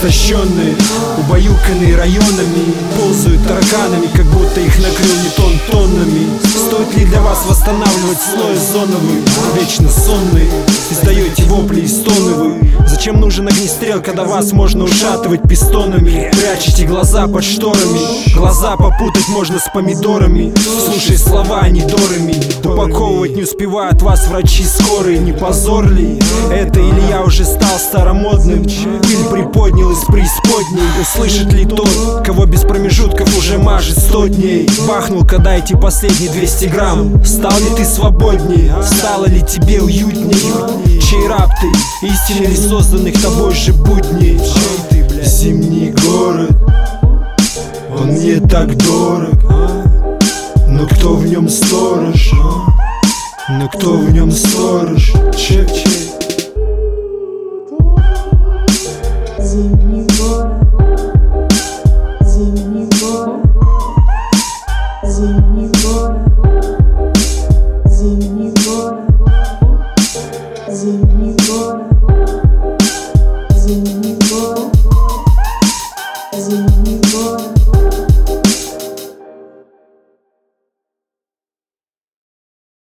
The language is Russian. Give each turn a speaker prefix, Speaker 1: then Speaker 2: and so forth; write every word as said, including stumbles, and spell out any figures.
Speaker 1: истощенные, убаюканные районами, ползают тараканами, как будто их накрыл не тон тоннами. Стоит ли для вас восстанавливать слой озоновый? Вечно сонный, издаете вопли и стоны вы. Зачем нужен огнестрел, когда вас можно ушатывать пистонами? Прячете глаза под шторами, глаза попутать можно с помидорами. Слушай слова, а не дорами. Упаковывать не успевают вас врачи скорые. Не позор ли это, или я уже стал старомодным? Пыль приподнял из преисподней. Услышит ли тот, кого без промежутков уже мажет сто дней? Бахнул, когда эти последние двести грамм. Стал ли ты свободнее? Стало ли тебе уютнее? Чей раб ты? Истинный ли созданных тобой же будней? Зимний город, он мне так дорог, но кто в нем сторож? Но кто в нем сторож? Чек, чек.
Speaker 2: Зимний город, зимний город, зимний город, зимний город, зимний город, зимний город, зимний город.